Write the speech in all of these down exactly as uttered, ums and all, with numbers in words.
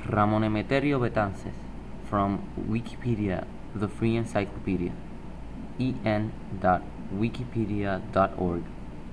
Ramon Emeterio Betances, from Wikipedia, the free encyclopedia, en dot wikipedia dot org.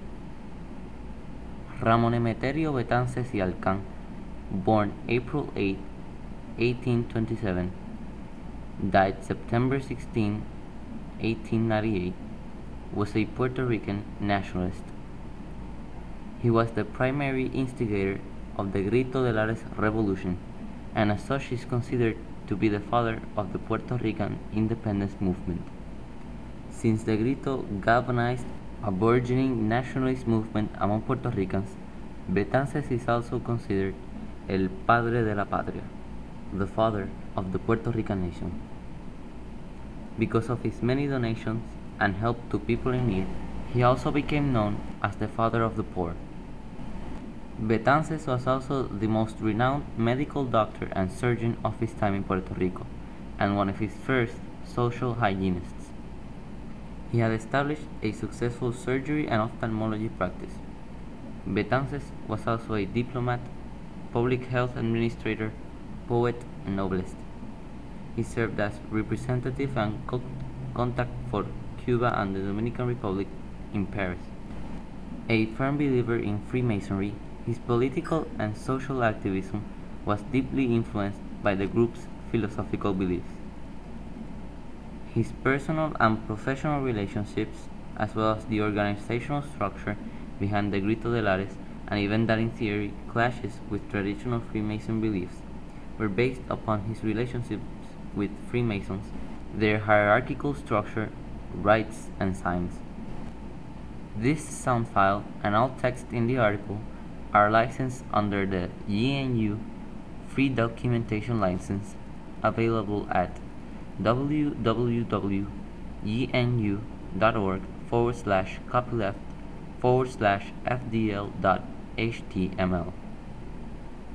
Ramon Emeterio Betances y Alcan, born April eighth, eighteen twenty-seven, died September sixteenth, eighteen ninety-eight, was a Puerto Rican nationalist. He was the primary instigator of the Grito de Lares revolution, and as such is considered to be the father of the Puerto Rican independence movement. Since the Grito galvanized a burgeoning nationalist movement among Puerto Ricans, Betances is also considered el padre de la patria, the father of the Puerto Rican nation. Because of his many donations and help to people in need, he also became known as the father of the poor. Betances was also the most renowned medical doctor and surgeon of his time in Puerto Rico, and one of his first social hygienists. He had established a successful surgery and ophthalmology practice. Betances was also a diplomat, public health administrator, poet, and novelist. He served as representative and co- contact for Cuba and the Dominican Republic in Paris. A firm believer in Freemasonry, his political and social activism was deeply influenced by the group's philosophical beliefs. His personal and professional relationships, as well as the organizational structure behind the Grito de Lares, and even that in theory clashes with traditional Freemason beliefs, were based upon his relationships with Freemasons, their hierarchical structure, rites, and signs. This sound file and all text in the article are licensed under the G N U Free Documentation License, available at www.gnu.org forward slash copyleft forward slash fdl dot html.